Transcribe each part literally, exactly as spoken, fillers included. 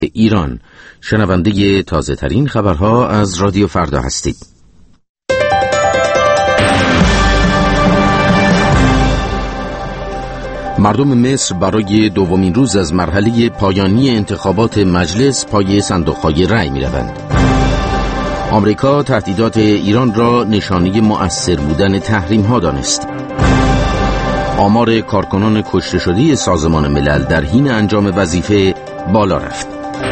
ایران. شنونده تازه ترین خبرها از رادیو فردا هستید. مردم مصر برای دومین روز از مرحله پایانی انتخابات مجلس پای صندوق‌های رأی می‌روند. آمریکا تهدیدات ایران را نشانه مؤثر بودن تحریم‌ها دانست. آمار کارکنان کشته شده سازمان ملل در حین انجام وظیفه بالا رفت.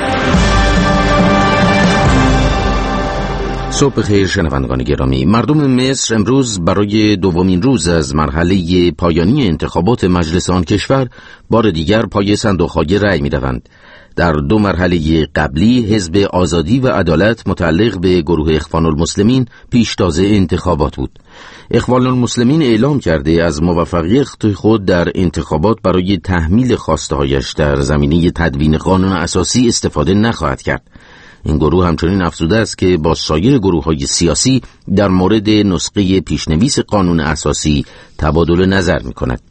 صبح خیر شنوندگان گرامی. مردم مصر امروز برای دومین روز از مرحله پایانی انتخابات مجلس آن کشور بار دیگر پای صندوق‌های رأی می‌روند. در دو مرحله قبلی حزب آزادی و عدالت متعلق به گروه اخوان المسلمین پیشتاز انتخابات بود. اخوان المسلمین اعلام کرده از موفقیت خود در انتخابات برای تحمیل خواسته‌هایش در زمینه تدوین قانون اساسی استفاده نخواهد کرد. این گروه همچنین افزوده است که با سایر گروه‌های سیاسی در مورد نسخه پیشنویس قانون اساسی تبادل نظر می‌کند.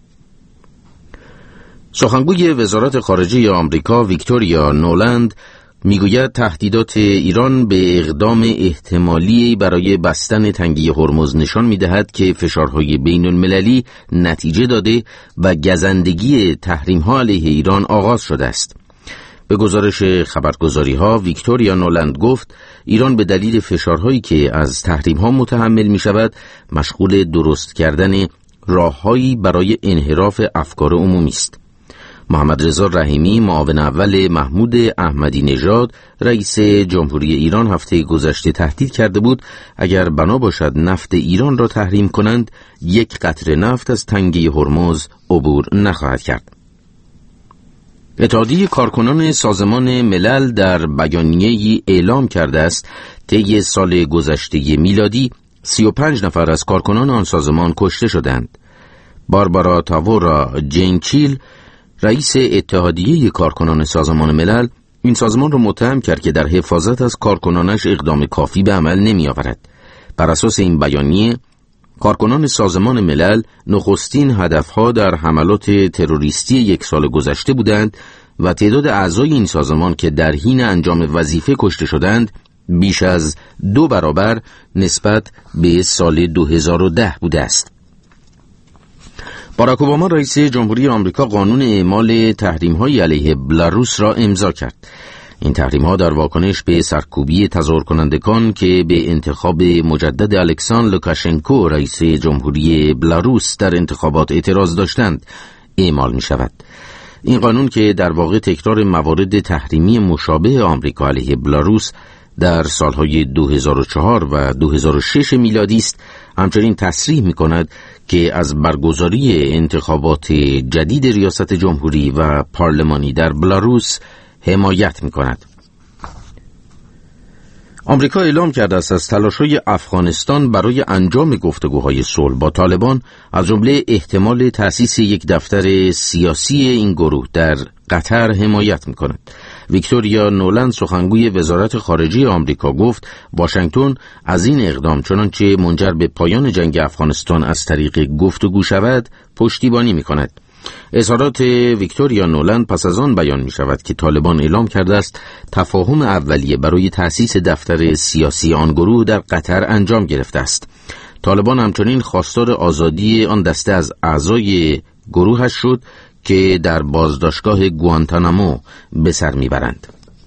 سخنگوی وزارت خارجه آمریکا ویکتوریا نولند میگوید تهدیدات ایران به اقدام احتمالی برای بستن تنگه هرمز نشان می‌دهد که فشارهای بین‌المللی نتیجه داده و گزندگی تحریم‌ها علیه ایران آغاز شده است. به گزارش خبرگزاری‌ها ویکتوریا نولند گفت ایران به دلیل فشارهایی که از تحریم‌ها متحمل می‌شود مشغول درست کردن راه‌هایی برای انحراف افکار عمومی است. محمد رضا رحیمی معاون اول محمود احمدی نژاد رئیس جمهوری ایران هفته گذشته تهدید کرده بود اگر بنا باشد نفت ایران را تحریم کنند یک قطره نفت از تنگه هرمز عبور نخواهد کرد. اتحادیه کارکنان سازمان ملل در بیانیه‌ای اعلام کرده است طی سال گذشته میلادی سی و پنج نفر از کارکنان آن سازمان کشته شدند. باربارا تاورا جنچیل رئیس اتحادیه کارکنان سازمان ملل این سازمان را متهم کرد که در حفاظت از کارکنانش اقدام کافی به عمل نمی آورد. بر اساس این بیانیه کارکنان سازمان ملل نخستین هدفها در حملات تروریستی یک سال گذشته بودند و تعداد اعضای این سازمان که در حین انجام وظیفه کشته شدند بیش از دو برابر نسبت به سال دو هزار و ده بوده است. باراک اوباما رئیس جمهوری آمریکا قانون اعمال تحریم‌های علیه بلاروس را امضا کرد. این تحریم‌ها در واکنش به سرکوبی تظاهر کنندگان که به انتخاب مجدد الکساندر لوکاشنکو رئیس جمهوری بلاروس در انتخابات اعتراض داشتند اعمال می‌شود. این قانون که در واقع تکرار موارد تحریمی مشابه آمریکا علیه بلاروس در سالهای دو هزار و چهار و دو هزار و شش میلادی است، همچنین تصریح می‌کند که از برگزاری انتخابات جدید ریاست جمهوری و پارلمانی در بلاروس حمایت می‌کند. آمریکا اعلام کرده است از تلاش‌های افغانستان برای انجام گفتگوهای صلح با طالبان از جمله احتمال تأسیس یک دفتر سیاسی این گروه در قطر حمایت می‌کند. ویکتوریا نولند سخنگوی وزارت خارجه آمریکا گفت واشنگتن از این اقدام چنانچه منجر به پایان جنگ افغانستان از طریق گفتگو شود پشتیبانی می‌کند. اظهارات ویکتوریا نولند پس از آن بیان می شود که طالبان اعلام کرده است تفاهم اولیه برای تأسیس دفتر سیاسی آن گروه در قطر انجام گرفته است. طالبان همچنین خواستار آزادی آن دسته از اعضای گروهش شد که در بازداشتگاه گوانتانامو به سر میبرند.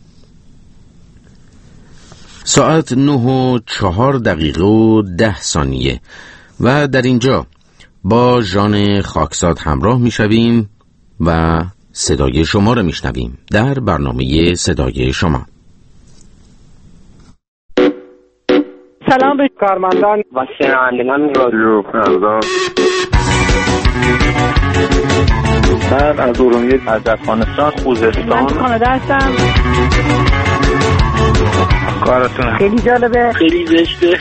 ساعت نه و چهار دقیقه و ده ثانیه و در اینجا با ژان خاکساد همراه میشویم و صدای شما را میشنویم در برنامه صدای شما. سلام به کارمندان و شنوندگان رادیو فردا. من از ارومیه از افغانستان خوزستان من کانادا هستم. کارتون خیلی جالبه، خیلی زشته.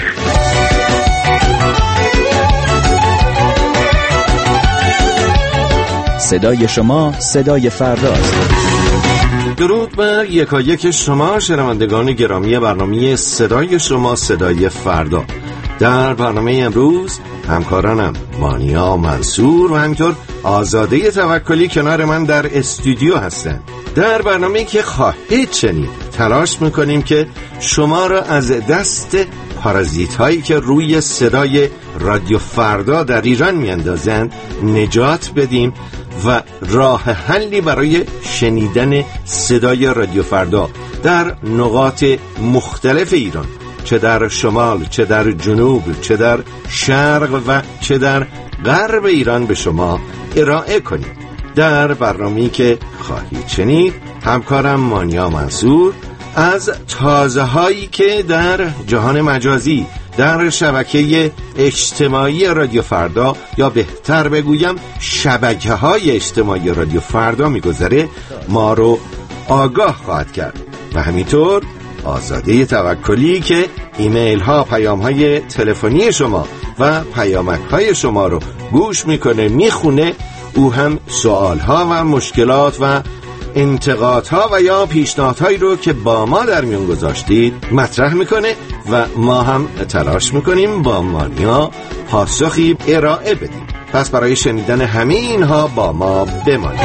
صدای شما صدای فرداست. درود بر یکایک شما شنوندگان گرامی برنامه صدای شما صدای فردا. در برنامه امروز همکارانم مانیا منصور و همینطور آزاده توکلی کنار من در استودیو هستند. در برنامه‌ای که خواهید شنید تلاش میکنیم که شما را از دست پارازیت هایی که روی صدای رادیو فردا در ایران میاندازند نجات بدیم و راه حلی برای شنیدن صدای رادیو فردا در نقاط مختلف ایران، چه در شمال، چه در جنوب، چه در شرق و چه در غرب ایران به شما ارائه کنیم. در برنامه‌ای که خواهید شنید همکارم مانیا منصور از تازه هایی که در جهان مجازی در شبکه اجتماعی رادیو فردا یا بهتر بگویم شبکه های اجتماعی رادیو فردا میگذره ما رو آگاه خواهد کرد و همینطور آزاده توکلی که ایمیل ها، پیام های تلفنی شما و پیامک های شما رو گوش میکنه، میخونه. او هم سوال ها و مشکلات و انتقادها و یا پیشنهادهایی رو که با ما در میون گذاشتید مطرح میکنه و ما هم تلاش میکنیم با مانیا پاسخی ارائه بدیم. پس برای شنیدن همه اینها با ما بمانید.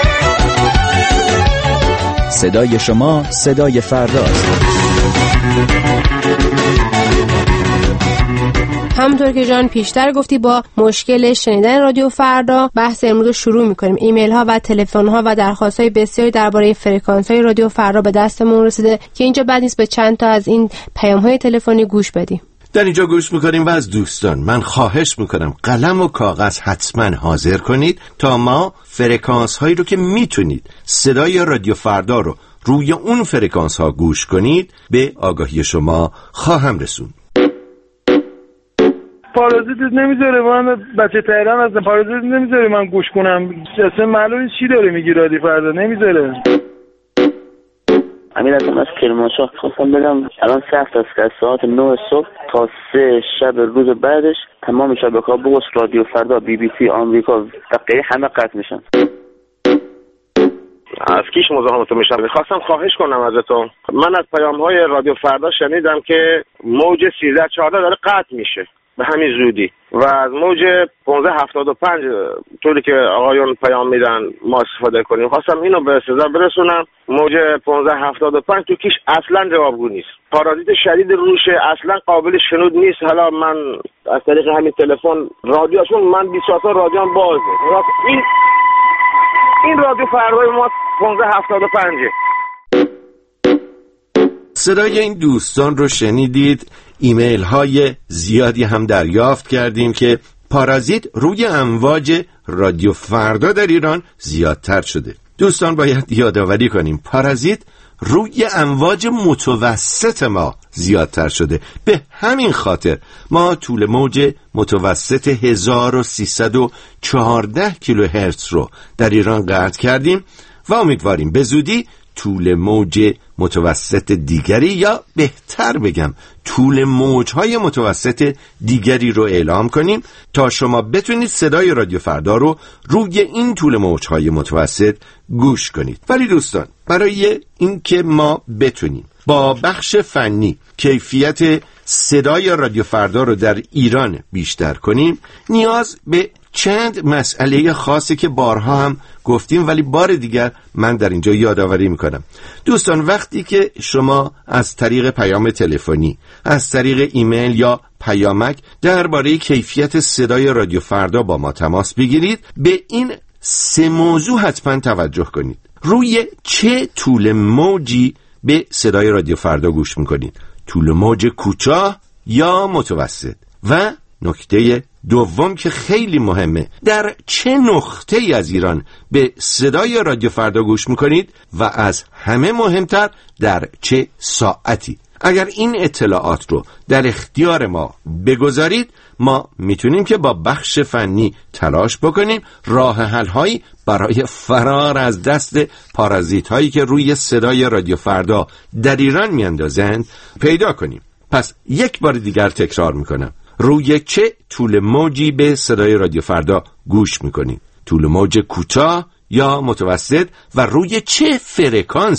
صدای شما صدای فرداست. همونطور که جان پیشتر گفتی با مشکل شنیدن رادیو فردا بحث امروز رو شروع می‌کنیم. ایمیل ها و تلفن ها و درخواست های بسیاری درباره فرکانس های رادیو فردا به دستمون رسیده که اینجا بعد نیست به چند تا از این پیام های تلفنی گوش بدیم. در اینجا گوش میکنیم و از دوستان من خواهش میکنم قلم و کاغذ حتما حاضر کنید تا ما فرکانس هایی رو که میتونید صدای رادیو فردا رو روی اون فرکانس ها گوش کنید به آگاهی شما خواهم رسوند. پارازیت نمیذاره من بچه تهران هستم، پارازیت نمیذاره من گوش کنم. اصلا معلومه چی داره میگی رادیو فردا نمیذاره. امیر ازم از کرمانشاه خواستم بگم الان سه هفته است که از ساعت نه صبح تا سه شب روز بعدش تمام شبکه‌ها بغض رادیو فردا، بی بی سی آمریکا دقیقه همه قطع میشن. از کیش مزاحمتون میشم. میخواستم خواهش کنم ازتون، من از پیام‌های رادیو فردا شنیدم که موج سیزده چهارده داره قطع میشه به همین زودی و از موج پانزده هفتاد و پنج طوری که آقایون پیام میدن ما استفاده کنیم. خواستم اینو به سزا برسونم. موج پانزده هفتاد و پنج تو کیش اصلا جوابگو نیست، پارازیت شدید روشه، اصلا قابل شنود نیست. حالا من از طریق همین تلفن رادیو، چون من بیست ساعت رادیو بازه، این این رادیو فردای ما پانزده هفتاد و پنج. صدای این دوستان رو شنیدید. ایمیل های زیادی هم دریافت کردیم که پارازیت روی امواج رادیو فردا در ایران زیادتر شده. دوستان باید یادآوری کنیم پارازیت روی امواج متوسط ما زیادتر شده. به همین خاطر ما طول موج متوسط هزار و سیصد و چهارده کیلوهرتز رو در ایران قطع کردیم و امیدواریم به زودی طول موج متوسط دیگری یا بهتر بگم طول موجهای متوسط دیگری رو اعلام کنیم تا شما بتونید صدای رادیو فردا رو روی این طول موجهای متوسط گوش کنید. ولی دوستان برای اینکه ما بتونیم با بخش فنی کیفیت صدای رادیو فردا رو در ایران بیشتر کنیم نیاز به چند مسئله خاصی که بارها هم گفتیم ولی بار دیگر من در اینجا یادآوری میکنم. دوستان وقتی که شما از طریق پیام تلفنی، از طریق ایمیل یا پیامک درباره کیفیت صدای رادیو فردا با ما تماس بگیرید به این سه موضوع حتما توجه کنید. روی چه طول موجی به صدای رادیو فردا گوش میکنید؟ طول موج کوتاه یا متوسط؟ و نکته دوم که خیلی مهمه، در چه نقطه‌ای از ایران به صدای رادیو فردا گوش میکنید و از همه مهمتر در چه ساعتی؟ اگر این اطلاعات رو در اختیار ما بگذارید ما میتونیم که با بخش فنی تلاش بکنیم راه حل هایی برای فرار از دست پارازیت هایی که روی صدای رادیو فردا در ایران میاندازند پیدا کنیم. پس یک بار دیگر تکرار میکنم، روی چه طول موجی به صدای رادیو فردا گوش میکنید؟ طول موج کوتاه یا متوسط؟ و روی چه فرکانسی؟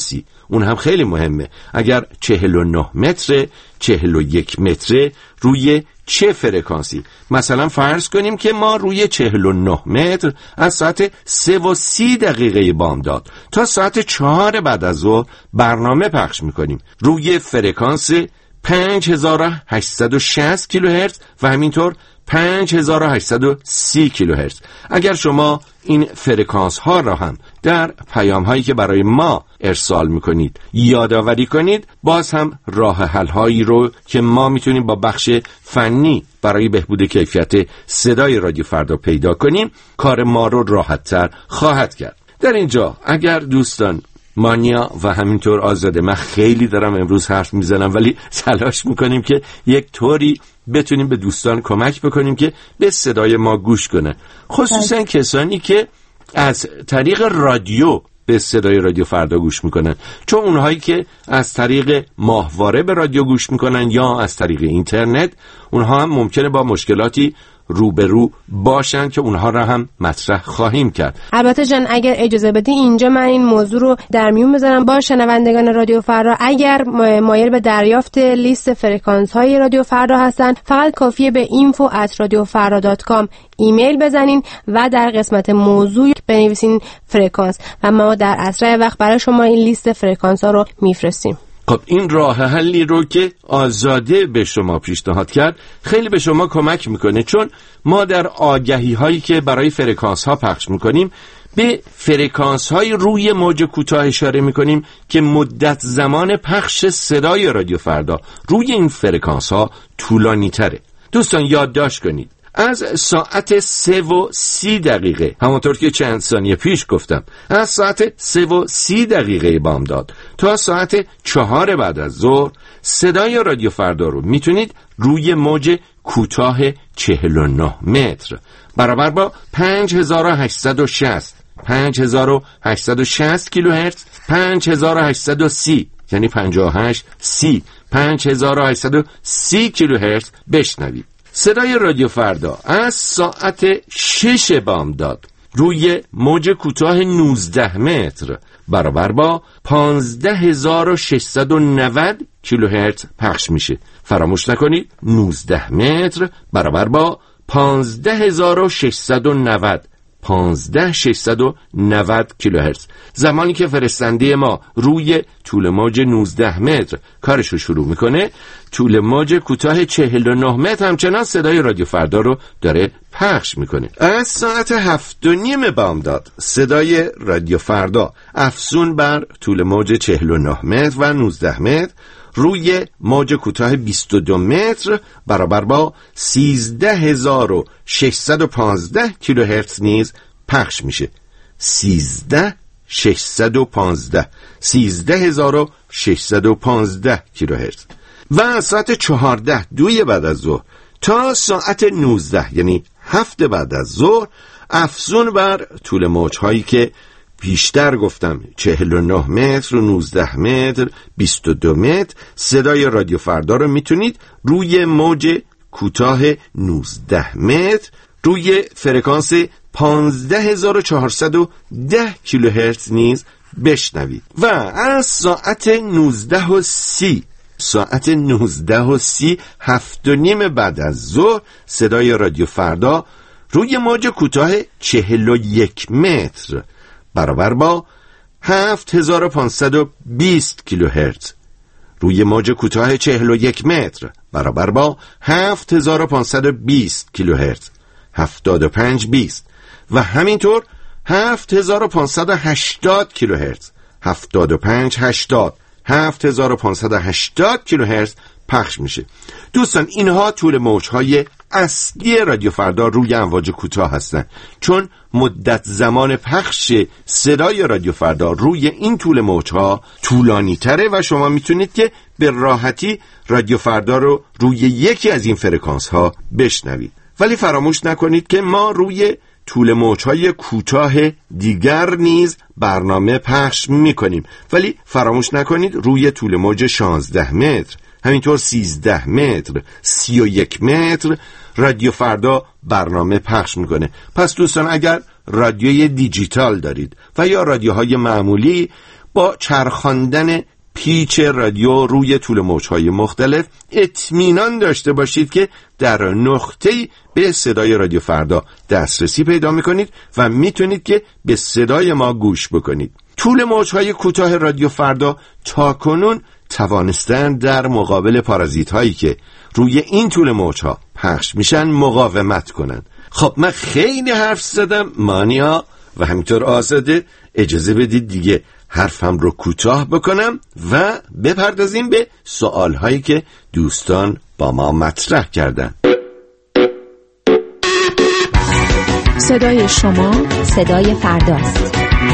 اون هم خیلی مهمه. اگر چهل و نه متر، چهل و یک متر، روی چه فرکانسی؟ مثلا فرض کنیم که ما روی چهل و نه متر از ساعت سه و سی دقیقه بامداد تا ساعت چهار بعد از ظهر برنامه پخش میکنیم روی فرکانس پنج هزار و هشتصد و شصت کیلوهرتز و همینطور پنج هزار و هشتصد و سی کیلوهرتز. اگر شما این فرکانس ها را هم در پیام هایی که برای ما ارسال میکنید یادآوری کنید، باز هم راه حل هایی رو که ما میتونیم با بخش فنی برای بهبود کیفیت صدای رادیو فردا پیدا کنیم، کار ما رو راحت تر خواهد کرد. در اینجا اگر دوستان مانیا و همینطور آزاده، من خیلی دارم امروز حرف میزنم ولی تلاش میکنیم که یک طوری بتونیم به دوستان کمک بکنیم که به صدای ما گوش کنن، خصوصا کسانی که از طریق رادیو به صدای رادیو فردا گوش میکنن، چون اونهایی که از طریق ماهواره به رادیو گوش میکنن یا از طریق اینترنت، اونها هم ممکنه با مشکلاتی روبرو باشن که اونها را هم مطرح خواهیم کرد. البته جان اگر اجازه بدی اینجا من این موضوع رو در میون بذارم با شنوندگان رادیو فردا. اگر مایل به دریافت لیست فرکانس های رادیو فردا هستن، فقط کافیه به اینفو ات رادیو فردا دات کام ایمیل بزنین و در قسمت موضوع بنویسین فرکانس و ما در اسرع وقت برای شما این لیست فرکانس ها رو میفرستیم. خب این راه حلی رو که آزاده به شما پیشنهاد کرد خیلی به شما کمک میکنه، چون ما در آگهی هایی که برای فرکانس ها پخش میکنیم به فرکانس های روی موج کوتاه اشاره میکنیم که مدت زمان پخش صدای رادیو فردا روی این فرکانس ها طولانی تره. دوستان یادداشت کنید، از ساعت سه و سی دقیقه، همونطور که چند ثانیه پیش گفتم، از ساعت سه و سی دقیقه بامداد تا ساعت چهار بعد از ظهر صدای رادیو فردا رو میتونید روی موج کوتاه چهل و نه متر برابر با پنج هزار و هشتصد و شصت پنج هزار و هشتصد و شصت کیلوهرتز، پنج هزار و هشتصد و سی یعنی پنجاه و هشت سی پنج هزار و هشتصد و سی کیلوهرتز بشنوید. صدای رادیو فردا از ساعت شش بامداد روی موج کوتاه نوزده متر برابر با پانزده هزار و ششصد و نود کیلوهرتز پخش میشه. فراموش نکنید نوزده متر برابر با پانزده هزار و ششصد و نود پانزده هزار و ششصد و نود کیلوهرتز. زمانی که فرستنده ما روی طول موج نوزده متر کارشو شروع میکنه، طول موج کوتاه چهل و نه متر همچنان صدای رادیو فردا رو داره پخش میکنه. از ساعت هفت و نیم بامداد صدای رادیو فردا افزون بر طول موج چهل و نه متر و نوزده متر روی موج کوتاه بیست و دو متر برابر با سیزده هزار و ششصد و پانزده کیلوهرتز نیز پخش میشه. سیزده هزار و ششصد و پانزده سیزده هزار و ششصد و پانزده کیلوهرتز. و از ساعت چهارده دوی بعد از ظهر تا ساعت نوزده یعنی هفت بعد از ظهر افزون بر طول موج‌هایی که بیشتر گفتم، چهل و نه متر و نوزده متر، بیست و دو متر، صدای رادیو فردا رو میتونید روی موج کوتاه نوزده متر روی فرکانس پانزده هزار و چهارصد و ده کیلوهرتز نیز بشنوید. و از ساعت نوزده و سی ساعت نوزده و سی هفت و نیم بعد از ظهر صدای رادیو فردا روی موج کوتاه چهل و یک متر برابر با هفت هزار و پانصد و بیست کیلوهرتز روی موج کوتاه چهل و یک متر برابر با هفت هزار و پانصد و بیست کیلوهرتز هفتاد و پنج بیست و همینطور هفت هزار و پانصد و هشتاد کیلوهرتز هفتاد و پنج هشتاد هفت هزار و پانصد و هشتاد کیلوهرتز پخش میشه. دوستان اینها طول موج‌های اصلی رادیو فردا روی امواج کوتاه هستن، چون مدت زمان پخش صدای رادیو فردا روی این طول موج‌ها طولانی تره و شما میتونید که به راحتی رادیو فردا رو روی یکی از این فرکانس ها بشنوید. ولی فراموش نکنید که ما روی طول موج‌های کوتاه دیگر نیز برنامه پخش می‌کنیم، ولی فراموش نکنید روی طول موج شانزده متر، همینطور سیزده متر، سی و یک متر رادیو فردا برنامه پخش میکنه. پس دوستان اگر رادیوی دیجیتال دارید و یا رادیوهای معمولی، با چرخاندن پیچ رادیو روی طول موج‌های مختلف اطمینان داشته باشید که در نقطه‌ای به صدای رادیو فردا دسترسی پیدا می‌کنید و می‌تونید که به صدای ما گوش بکنید. طول موج‌های کوتاه رادیو فردا تاکنون توانستن در مقابل پارازیت‌هایی که روی این طول موج‌ها پخش میشن مقاومت کنن. خب من خیلی حرف زدم مانیا و همینطور آزاده، اجازه بدید دیگه حرفم رو کوتاه بکنم و بپردازیم به سوالهایی که دوستان با ما مطرح کردن. صدای شما صدای فرداست.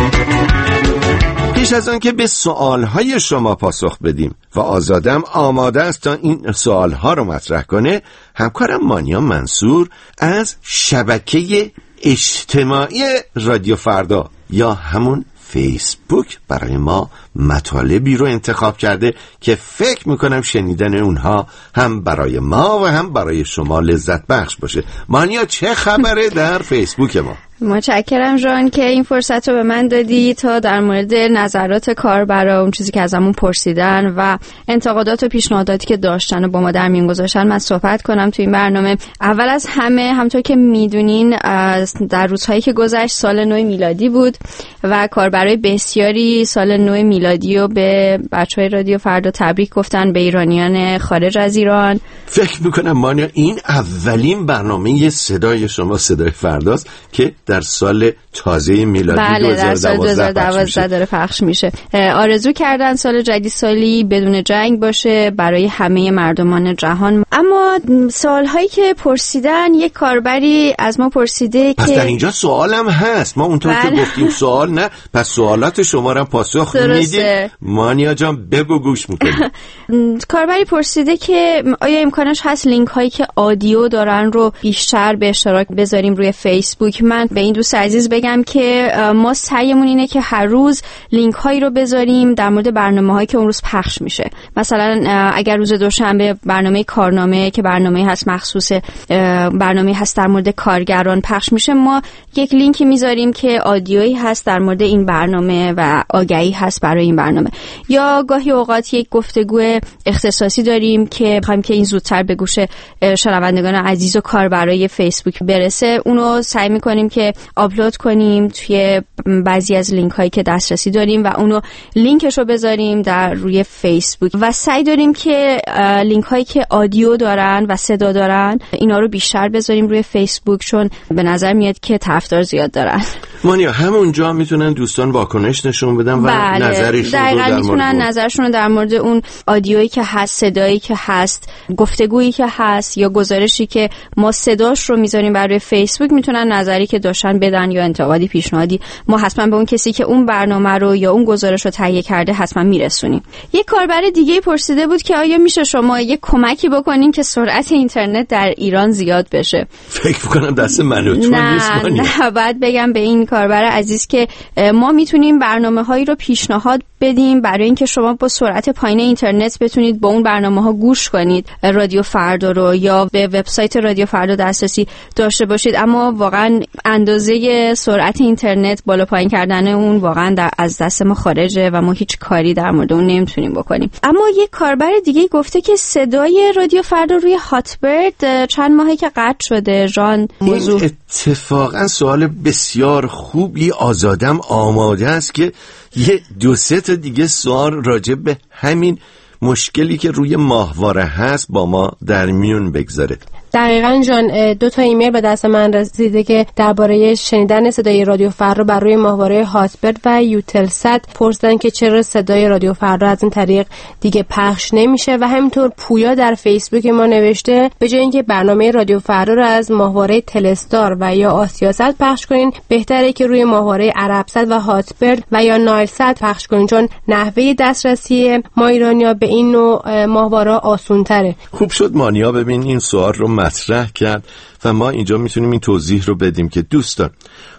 پیش از آن که به سوالهای شما پاسخ بدیم و آزادم آماده است تا این سوالها رو مطرح کنه، همکارم مانیا منصور از شبکه اجتماعی رادیو فردا یا همون فیسبوک برای ما مطالبی رو انتخاب کرده که فکر میکنم شنیدن اونها هم برای ما و هم برای شما لذت بخش باشه. مانیا چه خبره در فیسبوک ما؟ متشکرم جان که این فرصت رو به من دادی تا در مورد نظرات کاربرا، اون چیزی که ازمون پرسیدن و انتقادات و پیشنهاداتی که داشتن و با ما در میون گذاشتن من صحبت کنم تو این برنامه. اول از همه همونطور که میدونین در روزهایی که گذشت سال نو میلادی بود و کاربرای بسیاری سال نو میلادی رو به بچهای رادیو فردا تبریک گفتن، به ایرانیان خارج از ایران. فکر میکنم مانیا این اولین برنامه صدای شما صدای فرداست که در سال تازه میلادی بله دو هزار و دوازده داره پخش میشه. آرزو کردن سال جدید سالی بدون جنگ باشه برای همه مردمان جهان. اما سوالهایی که پرسیدن، یک کاربری از ما پرسیده پس که در اینجا سوالم هست، ما اونطور بله. که گفتیم سوال نه، پس سوالات شما را پاسخ میدیم. مانیا جان بگو گوش میکنیم. کاربری پرسیده که آیا امکانش هست لینک هایی که آدیو دارن رو بیشتر به اشتراک بذاریم روی فیسبوک. من به این دوست عزیز بگم که ما سعیمون اینه که هر روز لینک هایی رو بذاریم در مورد برنامه هایی که اون روز پخش میشه. مثلا اگر روز دوشنبه برنامه کارنامه که برنامه هست مخصوص برنامه هست در مورد کارگران پخش میشه، ما یک لینکی میذاریم که آدیویی هست در مورد این برنامه و آگهی هست برای این برنامه. یا گاهی اوقات یک گفتگو اختصاصی داریم که می‌خوایم که این زودتر به گوش شنوندگان عزیز و کاربرای فیسبوک برسه، اونو سعی می‌کنیم که آپلود کنیم توی بعضی از لینک هایی که دسترسی داریم و اونو لینکش رو بذاریم در روی فیسبوک و سعی داریم که لینک هایی که آدیو دارن و صدا دارن اینا رو بیشتر بذاریم روی فیسبوک، چون به نظر میاد که طرفدار زیاد دارن. مانیا همونجا میتونن دوستان واکنش نشون بدن و بله. نظرشون رو در میتونن نظرشون رو در مورد اون آدیویی که هست، صدایی که هست، گفتگویی که هست یا گزارشی که ما صداش رو میذاریم برای فیسبوک، میتونن نظری که داشتن بدن یا انتقادی پیشنهادی. ما حتما به اون کسی که اون برنامه رو یا اون گزارش رو تهیه کرده حتما میرسونیم. یک کاربر دیگه پرسیده بود که آیا میشه شما یک کمکی بکنین که سرعت اینترنت در ایران زیاد بشه؟ فکر می‌کنم دست من و تو نیست. نه بعد بگم به این کاربر عزیز که ما میتونیم برنامه‌هایی رو پیشنهاد بدیم برای اینکه شما با سرعت پایین اینترنت بتونید با اون برنامه‌ها گوش کنید رادیو فردا رو یا به وبسایت رادیو فردا دسترسی داشته باشید. اما واقعا اندازه سرعت اینترنت بالا پایین کردن اون واقعا در از دست ما خارجه و ما هیچ کاری در مورد اون نمیتونیم بکنیم. اما یک کاربر دیگه گفته که صدای رادیو فردا روی هاتبرد چند ماهه که قطع شده. جان موضوع اتفاقا سوال بسیار خوبی، آزادم آماده است که یه دو سه تا دیگه سوال راجع به همین مشکلی که روی ماهواره هست با ما در میون بگذاره. دقیقاً جان، دو تا ایمیل به دست من رسیده که درباره شنیدن صدای رادیو فردا بر روی ماهواره هاتبرد و یوتلسات پرسیدن که چرا صدای رادیو فردا از این طریق دیگه پخش نمیشه. و همینطور پویا در فیسبوک ما نوشته به جای اینکه برنامه رادیو فردا رو از ماهواره تلستار و یا آسیاست پخش کنین، بهتره که روی ماهواره عربسات و هاتبرد و یا نایلسات پخش کنین، چون نحوه دسترسی ما ایرانی‌ها به این نوع ماهواره آسان‌تره. خوب شد مانیا ببین این سوال رو مطرح کرد و ما اینجا میتونیم این توضیح رو بدیم که دوستان،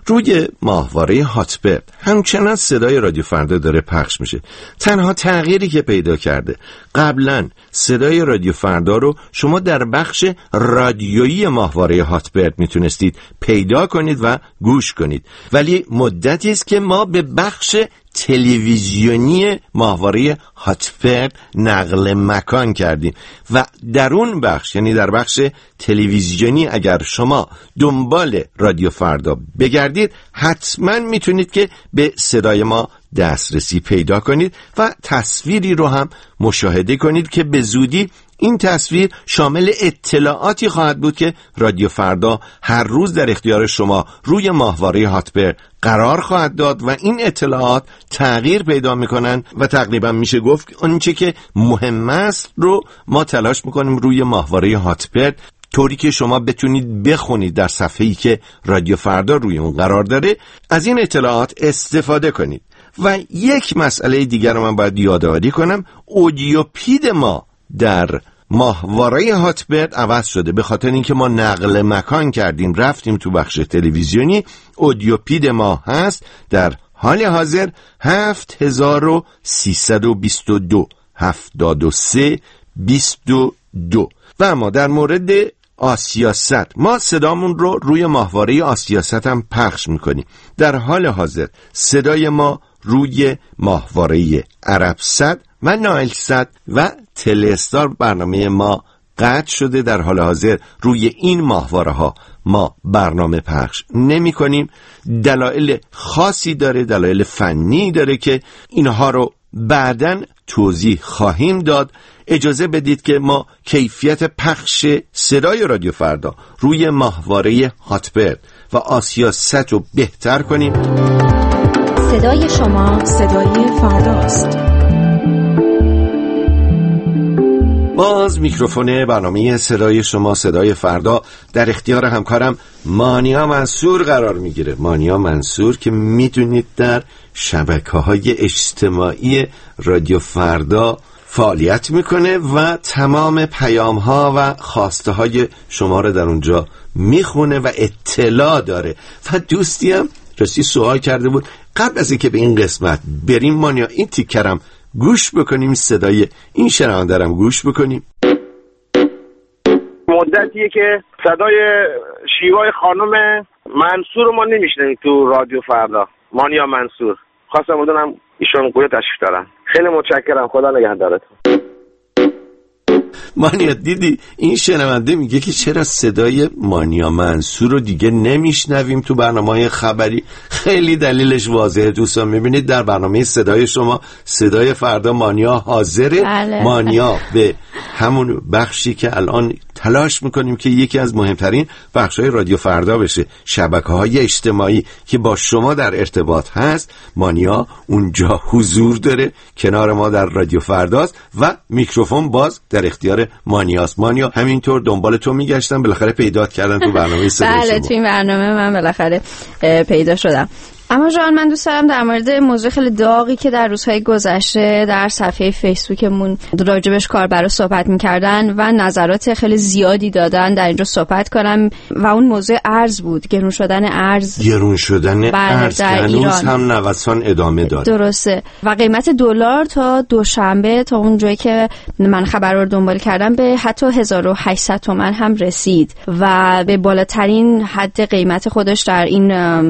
روی ماهواره هاتبرد همچنان صدای رادیو فردا داره پخش میشه. تنها تغییری که پیدا کرده، قبلا صدای رادیو فردا رو شما در بخش رادیویی ماهواره هاتبرد میتونستید پیدا کنید و گوش کنید، ولی مدتی است که ما به بخش تلویزیونی ماهواره هاتبرد نقل مکان کردیم و در اون بخش، یعنی در بخش تلویزیونی، اگر شما دنبال رادیو فردا بگردید حتما میتونید که به صدای ما دسترسی پیدا کنید و تصویری رو هم مشاهده کنید که به زودی این تصویر شامل اطلاعاتی خواهد بود که رادیو فردا هر روز در اختیار شما روی ماهواره هاتبرد قرار خواهد داد و این اطلاعات تغییر پیدا میکنن و تقریبا میشه گفت آنچه که مهم است رو ما تلاش میکنیم روی ماهواره هاتبرد طوری که شما بتونید بخونید در صفحه‌ای که رادیو فردا روی اون قرار داره، از این اطلاعات استفاده کنید. و یک مسئله دیگر رو من باید یادآوری کنم، اودیوپید ما در ماهواره هاتبرد عوض شده، به خاطر اینکه ما نقل مکان کردیم رفتیم تو بخش تلویزیونی. اودیوپید ما هست در حال حاضر هفت هزار و سیصد و بیست و دو هفتاد و سه بیست و دو. و اما در مورد آسیاست ما صدامون رو روی ماهواره آسیاست هم پخش میکنیم. در حال حاضر صدای ما روی ماهواره عربست و نایلست و تلستار برنامه ما قطع شده. در حال حاضر روی این ماهواره ها ما برنامه پخش نمی کنیم. دلایل خاصی داره، دلایل فنی داره که اینها رو بعداً توضیح خواهیم داد. اجازه بدید که ما کیفیت پخش صدای رادیو فردا روی ماهواره هاتبرد و آسیاست رو بهتر کنیم. صدای شما صدای فرداست. باز میکروفون برنامه صدای شما صدای فردا در اختیار همکارم مانیا منصور قرار میگیره. مانیا منصور که میدونید در شبکه‌های اجتماعی رادیو فردا فعالیت میکنه و تمام پیام‌ها و خواسته‌های شما رو در اونجا میخونه و اطلاع داره. و دوستی هم راستی سوال کرده بود قبل از اینکه به این قسمت بریم مانیا این تیکرم گوش بکنیم، صدای این شنوندرم گوش بکنیم. مدتیه که صدای شیوای خانم منصور رو ما نمیشنیم تو رادیو فردا. مانیا منصور، خواستم بدونم ایشون کجا تشریف دارن. خیلی متشکرم، خدا نگهدارتون. مانیا دیدی این شنونده میگه که چرا صدای مانیا منصور رو دیگه نمیشنویم تو برنامه‌های خبری. خیلی دلیلش واضحه دوستان، میبینید در برنامه صدای شما صدای فردا مانیا حاضره. بله. مانیا به همون بخشی که الان تلاش میکنیم که یکی از مهمترین بخش‌های رادیو فردا بشه، شبکه‌های اجتماعی که با شما در ارتباط هست، مانیا اونجا حضور داره، کنار ما در رادیو فرداست و میکروفون باز در اختیار مانیاست. مانیا همینطور دنبال تو میگشتم، بالاخره پیدات کردن تو برنامه صدای شما. بله، تو این برنامه من بالاخره پیدا شدم. اما جان من دوست دارم در مورد موضوع خیلی داغی که در روزهای گذشته در صفحه فیسبوکمون راجبش کاربرا صحبت می‌کردن و نظرات خیلی زیادی دادن در اینجا صحبت کنم و اون موضوع ارز بود، گرون شدن ارز. گرون شدن ارز که هنوز هم نوسان ادامه داره. درسته. و قیمت دلار تا دوشنبه تا اون جایی که من خبر رو دنبال کردم به حتی هزار و هشتصد تومان هم رسید و به بالاترین حد قیمت خودش در این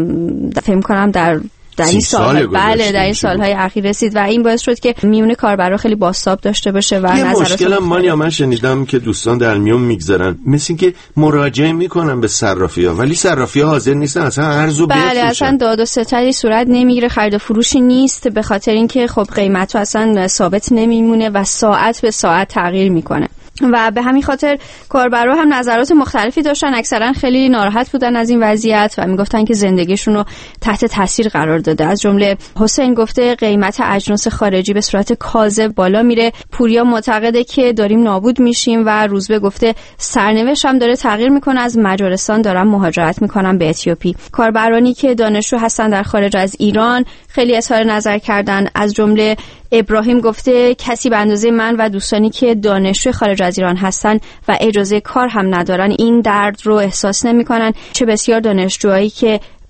فهم کنم در در این سال, سال بله در این سالهای اخیر رسید و این باعث شد که میون کاربرا خیلی بازتاب داشته باشه و یه مشکل مانیا من شنیدم که دوستان در میون میگذارن، مثل اینکه مراجعه میکنن به صرافی‌ها ولی صرافی‌ها حاضر نیستن اصلا ارزو بفروشن. بله اصلا داد و ستدی صورت نمیگیره، خرید و فروشی نیست، به خاطر اینکه خب قیمت اصلا ثابت نمیمونه و ساعت به ساعت تغییر میکنه و به همین خاطر کاربرا هم نظرات مختلفی داشتن. اکثرا خیلی ناراحت بودن از این وضعیت و میگفتن که زندگیشون رو تحت تاثیر قرار داده. از جمله حسین گفته قیمت اجناس خارجی به صورت کاذب بالا میره. پوریا معتقده که داریم نابود میشیم و روزبه گفته سرنوشت هم داره تغییر میکنه، از مجارستان دارن مهاجرت میکنن به اتیوپی. کاربرانی که دانشجو هستن در خارج از ایران خیلی اظهار نظر کردن. از جمله ابراهیم گفته کسی به اندازه من و دوستانی که دانشجو خارج از ایران هستن و اجازه کار هم ندارن این درد رو احساس نمی‌کنن. چه بسیار دانشجوهایی که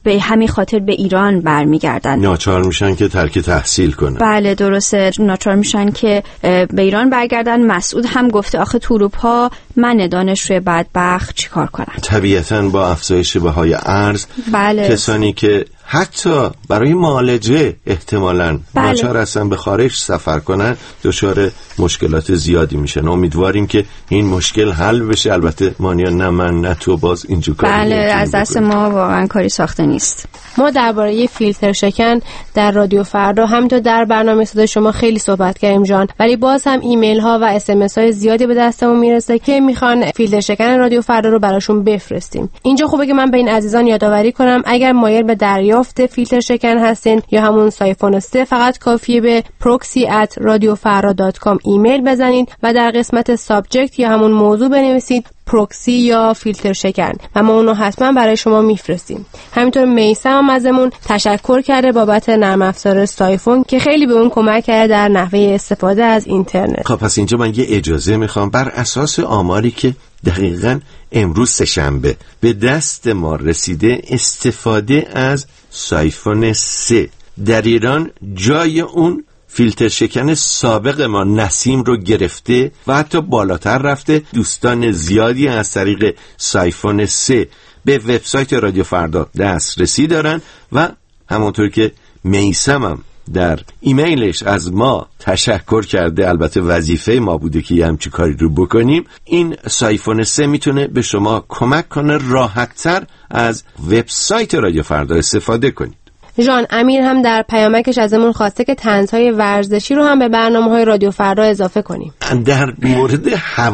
به همین خاطر به ایران برمیگردن. ناچار میشن که ترک تحصیل کنن. بله درسته، ناچار میشن که به ایران برگردن. مسعود هم گفته آخه تو اروپا من دانشجوی بدبخت چیکار کنم؟ طبیعتاً با افزایش بهای ارز بله. کسانی که حتی برای معالجه احتمالاً بله. ناچار هستن به خارج سفر کنن دچار مشکلات زیادی میشن. امیدواریم که این مشکل حل بشه. البته مانیا نه من نه تو باز اینجا کاری بله از دست ما واقعا کاری ساخته نیست. ما درباره فیلتر شکن در رادیو فردا همینطور در برنامه صدای شما خیلی صحبت کردیم جان، ولی باز هم ایمیل ها و اس ام اس های زیادی به دستمون میرسه که میخوان فیلتر شکن رادیو فردا رو براشون بفرستیم. اینجا خوبه که من به این عزیزان یادآوری کنم اگر مایل به دریافت فیلتر شکن هستین یا همون سایفون سه، فقط کافیه به proxy at radiofarda dot com ایمیل بزنید و در قسمت سابجکت یا همون موضوع بنویسید پروکسی یا فیلتر شکن و ما اونو حتما برای شما میفرستیم. همینطور میثم هم ازمون تشکر کرده بابت نرم افزار سایفون که خیلی به اون کمک کرده در نحوه استفاده از اینترنت. خب پس اینجا من یه اجازه میخوام بر اساس آماری که دقیقاً امروز سه‌شنبه به دست ما رسیده، استفاده از سایفون سه در ایران جای اون فیلتر شکن سابق ما نسیم رو گرفته و حتی بالاتر رفته. دوستان زیادی از طریق سایفون سه به وبسایت رادیو فردا دسترسی دارن و همونطور که میثم هم در ایمیلش از ما تشکر کرده، البته وظیفه ما بوده که یه همچی کاری رو بکنیم، این سایفون سه میتونه به شما کمک کنه راحت‌تر از وبسایت رادیو فردا استفاده کنید. جان امیر هم در پیامکش ازمون خواسته که طنزهای ورزشی رو هم به برنامه‌های رادیو فردا اضافه کنیم. در مورد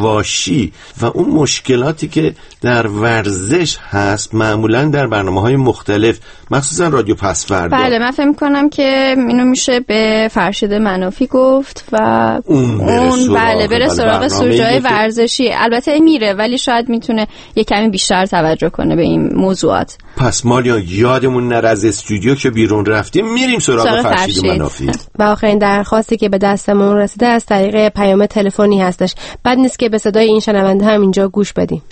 حواشی و اون مشکلاتی که در ورزش هست معمولاً در برنامه‌های مختلف مخصوصاً رادیو پس فردا. بله من فکر می‌کنم که اینو میشه به فرشید منافی گفت و اون, اون بله بره سراغ سوژه‌های ورزشی. البته میره ولی شاید میتونه یه کمی بیشتر توجه کنه به این موضوعات. پس مالیا یادمون نره از استودیو که بیرون رفتیم میریم سراغ فرشید منافی. و آخرین درخواستی که به دستمون رسیده از طریق پیام تلفنی هستش. بد نیست که به صدای این شنونده هم اینجا گوش بدیم.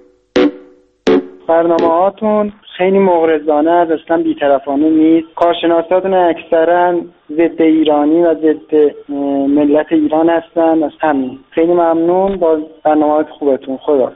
برنامه‌هاتون خیلی مغرضانه است، اصلا بی‌طرفانه نیست. کارشناساتون اکثرا ضد ایرانی و ضد ملت ایران هستن. از همین خیلی ممنون با برنامه‌های خوبتون. خدا.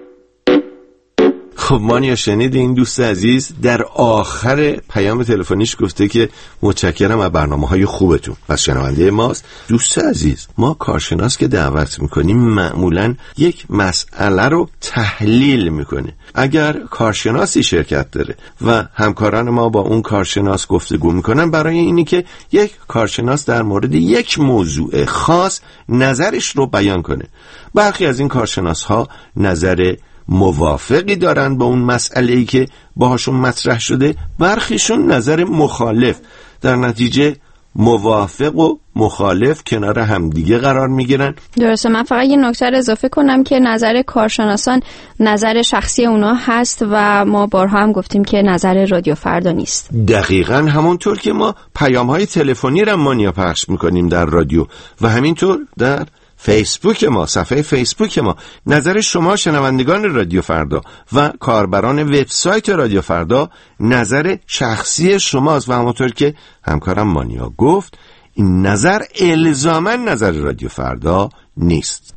خب مانیا شنید این دوست عزیز در آخر پیام تلفنیش گفته که متشکرم از برنامه‌های خوبتون. پس شنونده ماست. دوست عزیز ما کارشناس که دعوت میکنیم معمولاً یک مسئله رو تحلیل میکنه. اگر کارشناسی شرکت داره و همکاران ما با اون کارشناس گفتگو میکنن برای اینی که یک کارشناس در مورد یک موضوع خاص نظرش رو بیان کنه. برخی از این کارشناس ها نظر موافقی دارن با اون مسئله‌ای که باهاشون مطرح شده، برخیشون نظر مخالف. در نتیجه موافق و مخالف کنار همدیگه قرار میگیرن. درسته. من فقط یه نکته اضافه کنم که نظر کارشناسان نظر شخصی اونا هست و ما بارها هم گفتیم که نظر رادیو فردا نیست. دقیقاً همونطور که ما پیام‌های تلفنی رو مانیا پخش میکنیم در رادیو و همینطور در فیسبوک ما، صفحه فیسبوک ما، نظر شما شنوندگان رادیو فردا و کاربران وبسایت رادیو فردا نظر شخصی شماست و همونطور که همکارم مانیا گفت این نظر الزاماً نظر رادیو فردا نیست.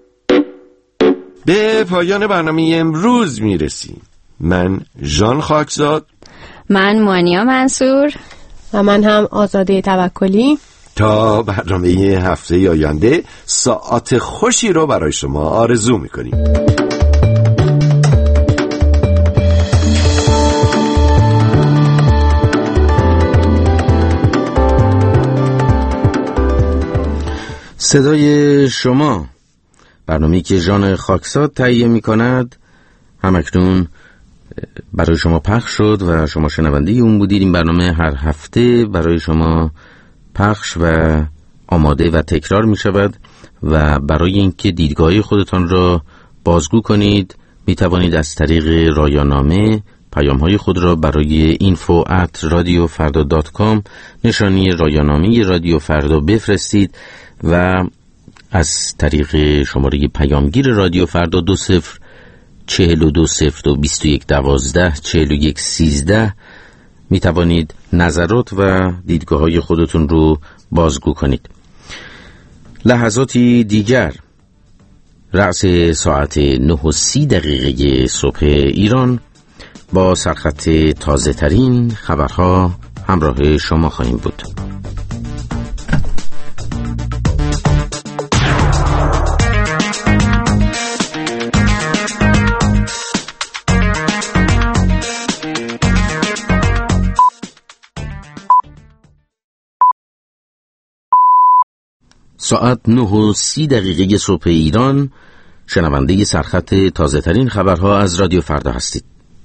به پایان برنامه امروز میرسیم. من ژان خاکزاد، من مانیا منصور و من هم آزاده توکلی. تا برنامه هفته آینده ساعت خوشی رو برای شما آرزو میکنیم. صدای شما، برنامه‌ای که ژان خاکزاد تهیه میکند، همکنون برای شما پخش شد و شما شنونده اون بودید. این برنامه هر هفته برای شما پخش و آماده و تکرار می شود و برای اینکه دیدگاه خودتان را بازگو کنید می توانید از طریق رایانامه پیام های خود را برای اینفو ات رادیو فردا دات کام نشانی رایانامه رادیو فردا بفرستید و از طریق شماره پیامگیر رادیو فردا دو صفر چهل و دو صفر دو بیست و یک دوازده چهل و یک سیزده می توانید نظرات و دیدگاه های خودتون رو بازگو کنید. لحظاتی دیگر رأس ساعت نه و سی دقیقه صبح ایران با سرخط تازه ترین خبرها همراه شما خواهیم بود. ساعت نه و سی دقیقه صبح ایران، شنونده سرخط تازه ترین خبرها از رادیو فردا هستید.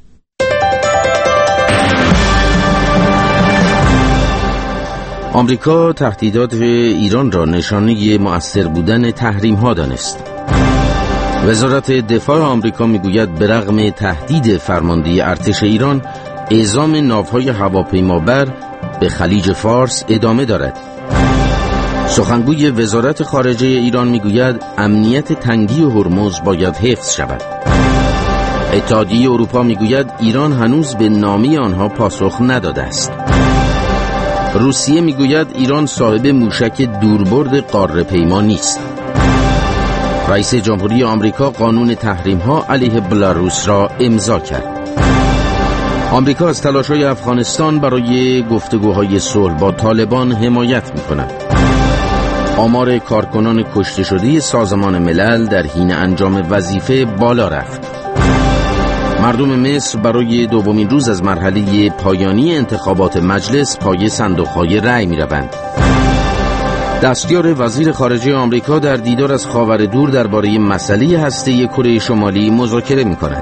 آمریکا تهدیدات ایران را نشانه مؤثر بودن تحریم ها دانست. وزارت دفاع آمریکا میگوید به رغم تهدید فرمانده ارتش ایران، اعزام ناوهای هواپیمابر به خلیج فارس ادامه دارد. سخنگوی وزارت خارجه ایران میگوید امنیت تنگی هرمز باید حفظ شود. اتحادیه اروپا میگوید ایران هنوز به نامه آنها پاسخ نداده است. روسیه میگوید ایران صاحب موشک دوربرد قاره پیما نیست. رئیس جمهوری آمریکا قانون تحریم ها علیه بلاروس را امضا کرد. آمریکا از تلاش‌های افغانستان برای گفتگوهای صلح با طالبان حمایت می‌کند. آمار کارکنان کشته شده سازمان ملل در حین انجام وظیفه بالا رفت. مردم مصر برای دومین روز از مرحله پایانی انتخابات مجلس پای صندوق‌های رأی می‌روند. دستیار وزیر خارجه آمریکا در دیدار از خاورمیانه درباره مسئله هسته کره شمالی مذاکره می‌کند.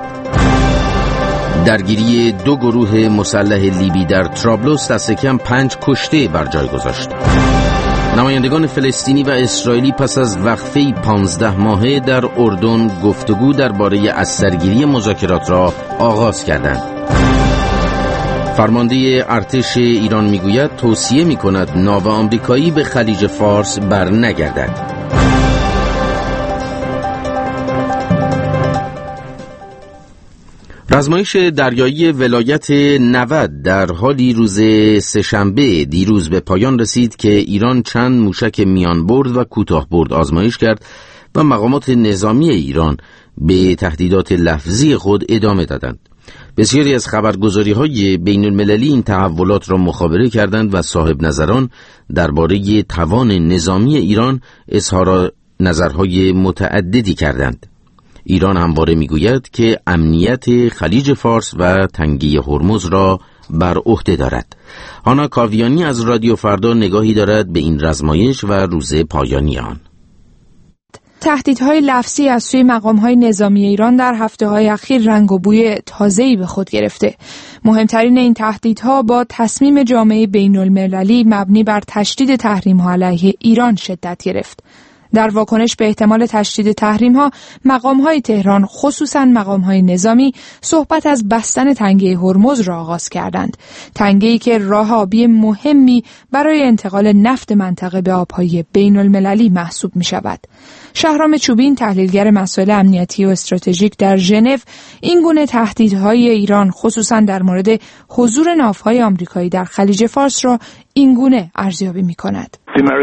درگیری دو گروه مسلح لیبی در طرابلس دست کم پنج کشته بر جای گذاشت. نمایندگان فلسطینی و اسرائیلی پس از وقفه پانزده ماهه در اردن گفتگو درباره از سرگیری مذاکرات را آغاز کردند. فرمانده ارتش ایران میگوید توصیه میکند ناو آمریکایی به خلیج فارس بر نگردد. رزمایش دریایی ولایت نود در حالی روز سه‌شنبه دیروز به پایان رسید که ایران چند موشک میان برد و کوتاه برد آزمایش کرد و مقامات نظامی ایران به تهدیدات لفظی خود ادامه دادند. بسیاری از خبرگزاری‌های بین‌المللی این تحولات را مخابره کردند و صاحب نظران درباره توان نظامی ایران اظهار نظرهای متعددی کردند. ایران همواره میگوید که امنیت خلیج فارس و تنگی هرمز را بر عهده دارد. هانا کاویانی از رادیو فردا نگاهی دارد به این رزمایش و روز پایانی آن. تهدیدهای لفظی از سوی مقام‌های نظامی ایران در هفته‌های اخیر رنگ و بوی تازه‌ای به خود گرفته. مهمترین این تهدیدها با تصمیم جامعه بین‌المللی مبنی بر تشدید تحریم‌ها علیه ایران شدت گرفت. در واکنش به احتمال تشدید تحریم‌ها، مقام‌های تهران، خصوصاً مقام‌های نظامی، صحبت از بستن تنگه هرمز را آغاز کردند. تنگه‌ای که راه آبی مهمی برای انتقال نفت منطقه به آب‌های بین‌المللی محسوب می‌شود. شهرام چوبین، تحلیلگر مسائل امنیتی و استراتژیک در ژنو، این گونه تهدیدهای ایران خصوصاً در مورد حضور ناوهای آمریکایی در خلیج فارس را این گونه ارزیابی می‌کند.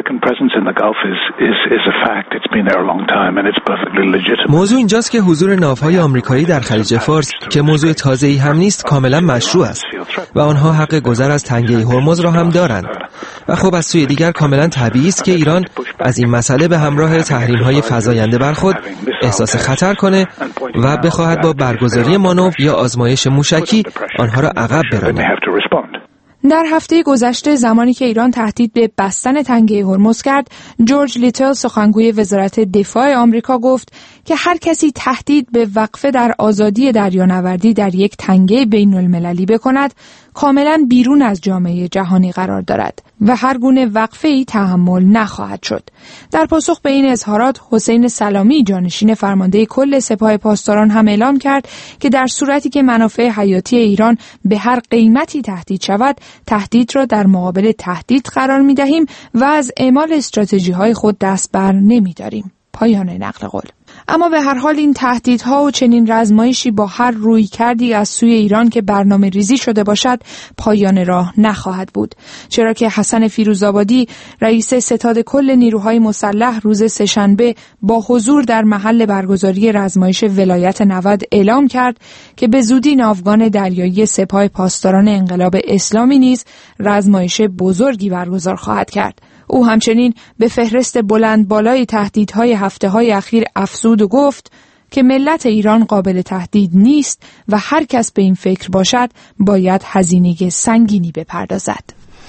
موضوع اینجاست که حضور ناوهای آمریکایی در خلیج فارس که موضوع تازه‌ای هم نیست کاملا مشروع است و آنها حق گذر از تنگه هرمز را هم دارند و خب از سوی دیگر کاملا طبیعی است که ایران از این مسئله به همراه تحریم‌های فزاینده بر خود احساس خطر کنه و بخواهد با برگزاری مانور یا آزمایش موشکی آنها را عقب براند. در هفته گذشته زمانی که ایران تهدید به بستن تنگه هرمز کرد، جورج لیتل سخنگوی وزارت دفاع آمریکا گفت که هر کسی تهدید به وقفه در آزادی دریانوردی در یک تنگه بین المللی بکند، کاملا بیرون از جامعه جهانی قرار دارد و هر گونه وقفه‌ای تحمل نخواهد شد. در پاسخ به این اظهارات، حسین سلامی، جانشین فرمانده کل سپاه پاسداران، هم اعلام کرد که در صورتی که منافع حیاتی ایران به هر قیمتی تهدید شود، تهدید را در مقابل تهدید قرار می‌دهیم و از اعمال استراتژی‌های خود دست بر نمی‌داریم. پایان نقل قول. اما به هر حال این تهدیدها و چنین رزمایشی با هر روی کردی از سوی ایران که برنامه ریزی شده باشد پایان راه نخواهد بود، چرا که حسن فیروزآبادی رئیس ستاد کل نیروهای مسلح روز سه‌شنبه با حضور در محل برگزاری رزمایش ولایت نود اعلام کرد که به زودی ناوگان دریایی سپاه پاسداران انقلاب اسلامی نیز رزمایش بزرگی برگزار خواهد کرد. او همچنین به فهرست بلند بالای تهدیدهای هفته‌های اخیر افزود و گفت که ملت ایران قابل تهدید نیست و هر کس به این فکر باشد باید هزینه سنگینی بپردازد.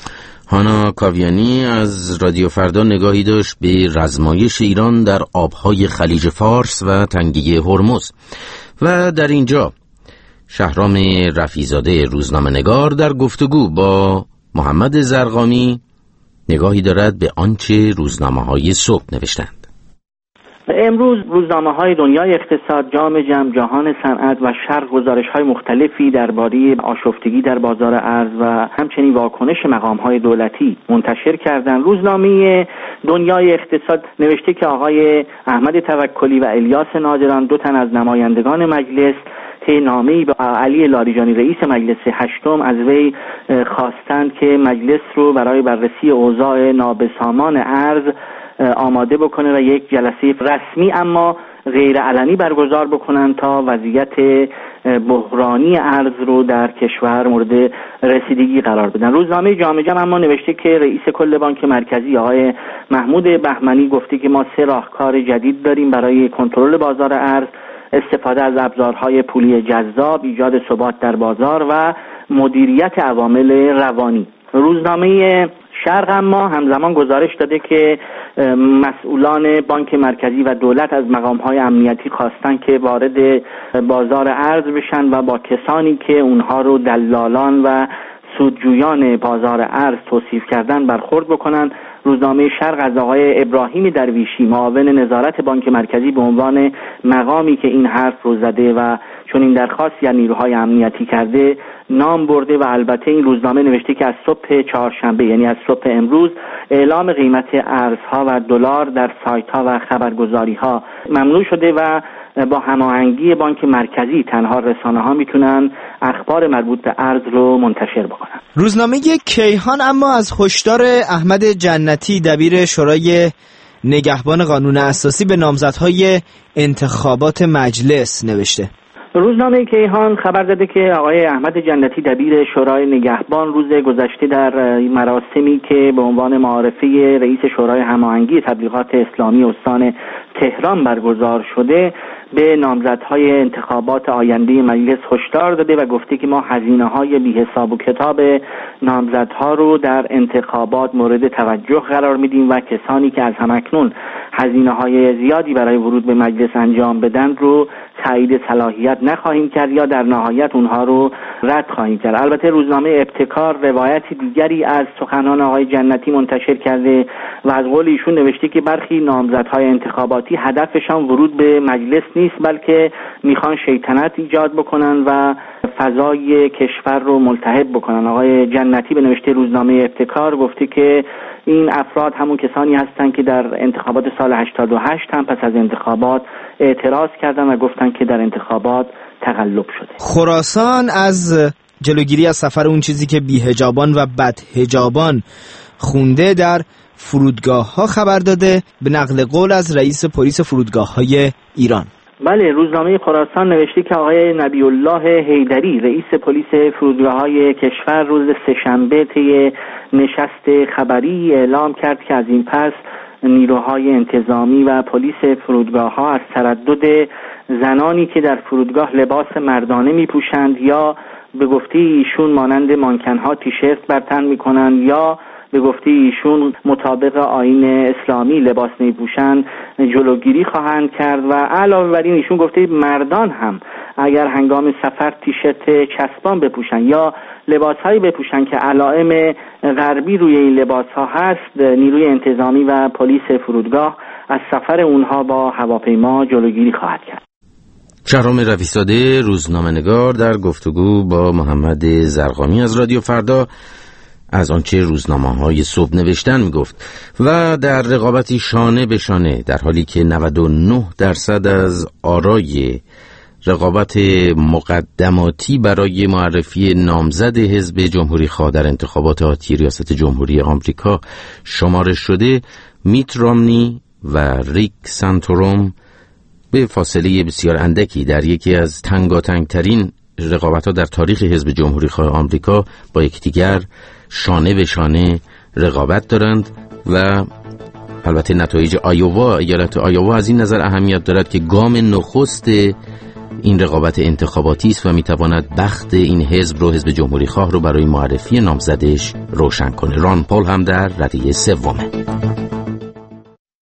هانا کاویانی از رادیو فردا نگاهی داشت به رزمایش ایران در آبهای خلیج فارس و تنگه هرمز. و در اینجا شهرام رفیع‌زاده روزنامه‌نگار در گفتگو با محمد زرقامی نگاهی دارد به آنچه روزنامه‌های صبح نوشتند. امروز روزنامه‌های دنیای اقتصاد، جام جم، جهان صنعت و شرق گزارش‌های مختلفی درباره آشفتگی در بازار ارز و همچنین واکنش مقام‌های دولتی منتشر کردند. روزنامه دنیای اقتصاد نوشته که آقای احمد توکلی و الیاس نادران، دو تن از نمایندگان مجلس، طی نامه‌ای به علی لاریجانی رئیس مجلس هشتم از وی خواستند که مجلس رو برای بررسی اوضاع نابسامان ارز آماده بکنه و یک جلسه رسمی اما غیر علنی برگزار بکنن تا وضعیت بحرانی ارز رو در کشور مورد رسیدگی قرار بدن. روزنامه جام جم اما نوشته که رئیس کل بانک مرکزی آقای محمود بهمنی گفته که ما سه راهکار جدید داریم برای کنترل بازار ارز: استفاده از ابزارهای پولی جذاب، ایجاد ثبات در بازار و مدیریت عوامل روانی. روزنامه شرق اما همزمان گزارش داده که مسئولان بانک مرکزی و دولت از مقام‌های امنیتی خواستن که وارد بازار ارز بشن و با کسانی که اونها رو دلالان و سودجویان بازار ارز توصیف کردن برخورد بکنن. روزنامه شرق از آقای ابراهیم درویشی، معاون نظارت بانک مرکزی، به عنوان مقامی که این حرف رو زده و چون این درخواست یا نیروهای امنیتی کرده نام برده و البته این روزنامه نوشته که از صبح چهارشنبه، یعنی از صبح امروز، اعلام قیمت ارزها و دلار در سایت‌ها و خبرگزاری‌ها ممنوع شده و با هماهنگی بانک مرکزی تنها رسانه‌ها میتونن اخبار مربوط به ارز رو منتشر بکنن. روزنامه کیهان اما از هشدار احمد جنتی دبیر شورای نگهبان قانون اساسی به نامزدهای انتخابات مجلس نوشته. روزنامه کیهان خبر داده که آقای احمد جنتی دبیر شورای نگهبان روز گذشته در مراسمی که به عنوان معارفه رئیس شورای هماهنگی تبلیغات اسلامی استان تهران برگزار شده به نامزدهای انتخابات آینده مجلس هشدار داده و گفته که ما هزینه‌های بی‌حساب و کتاب نامزدها رو در انتخابات مورد توجه قرار میدیم و کسانی که از همکنون هزینه‌های زیادی برای ورود به مجلس انجام بدن رو تایید صلاحیت نخواهیم کرد یا در نهایت اونها رو رد خواهیم کرد. البته روزنامه ابتکار روایت دیگری از سخنان آقای جنتی منتشر کرده و از قول ایشون نوشته که برخی نامزدهای انتخاباتی هدفشان ورود به مجلس نیست، بلکه میخوان شیطنت ایجاد بکنن و فضای کشور رو ملتهب بکنن. آقای جنتی به نوشته روزنامه ابتکار گفته که این افراد همون کسانی هستند که در انتخابات سال هشتاد و هشت هم پس از انتخابات اعتراض کردن و گفتن که در انتخابات تقلب شده. خراسان از جلوگیری از سفر اون چیزی که بی‌حجابان و بدحجابان خونده در فرودگاه ها خبر داده به نقل قول از رئیس پلیس فرودگاه های ایران. بله، روزنامه خراسان نوشته که آقای نبی الله حیدری رئیس پلیس فرودگاه‌های کشور روز سه‌شنبه طی نشست خبری اعلام کرد که از این پس نیروهای انتظامی و پلیس فرودگاه‌ها از تردد زنانی که در فرودگاه لباس مردانه می‌پوشند یا به گفته ایشون مانند مانکن‌ها تیشرت بر تن می‌کنند یا به گفته ایشون مطابق آیین اسلامی لباس نمی‌پوشند جلوگیری خواهند کرد و علاوه بر این ایشون گفته مردان هم اگر هنگام سفر تیشرت چسبان بپوشن یا لباسهایی بپوشن که علائم غربی روی این لباسها هست، نیروی انتظامی و پلیس فرودگاه از سفر اونها با هواپیما جلوگیری خواهد کرد. شهرام رفیع‌زاده روزنامه‌نگار در گفتگو با محمد زرقامی از رادیو فردا از آنچه روزنامه‌های صبح نوشتن میگفت و در رقابتی شانه به شانه، در حالی که نود و نه درصد از آرای رقابت مقدماتی برای معرفی نامزد حزب جمهوری‌خواه در انتخابات آتی ریاست جمهوری آمریکا شمارش شده، میت رامنی و ریک سانتوروم به فاصله بسیار اندکی در یکی از تنگاتنگترین رقابت‌ها در تاریخ حزب جمهوری‌خواه آمریکا با یکدیگر شانه به شانه رقابت دارند و البته نتایج آیووا، ایالت آیووا از این نظر اهمیت دارد که گام نخست این رقابت انتخاباتی است و میتواند بخت این حزب رو، حزب جمهوری خواه رو برای معرفی نامزدش روشن کنه. ران پول هم در رده سومه.